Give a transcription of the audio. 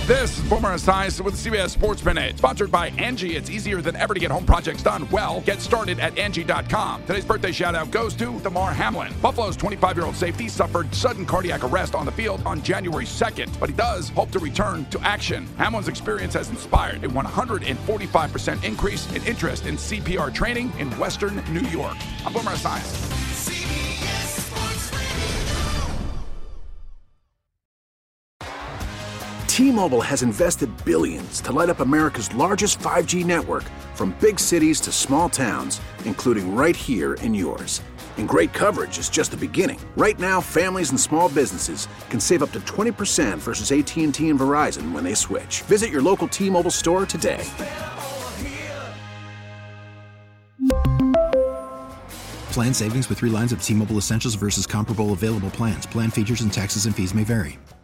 This is Boomer Esiason with the CBS Sports Minute, sponsored by Angie. It's easier than ever to get home projects done well. Get started at Angie.com. Today's birthday shout-out goes to Damar Hamlin. Buffalo's 25-year-old safety suffered sudden cardiac arrest on the field on January 2nd, but he does hope to return to action. Hamlin's experience has inspired a 145% increase in interest in CPR training in Western New York. I'm Boomer Esiason. T-Mobile has invested billions to light up America's largest 5G network, from big cities to small towns, including right here in yours. And great coverage is just the beginning. Right now, families and small businesses can save up to 20% versus AT&T and Verizon when they switch. Visit your local T-Mobile store today. Plan savings with 3 lines of T-Mobile Essentials versus comparable available plans. Plan features and taxes and fees may vary.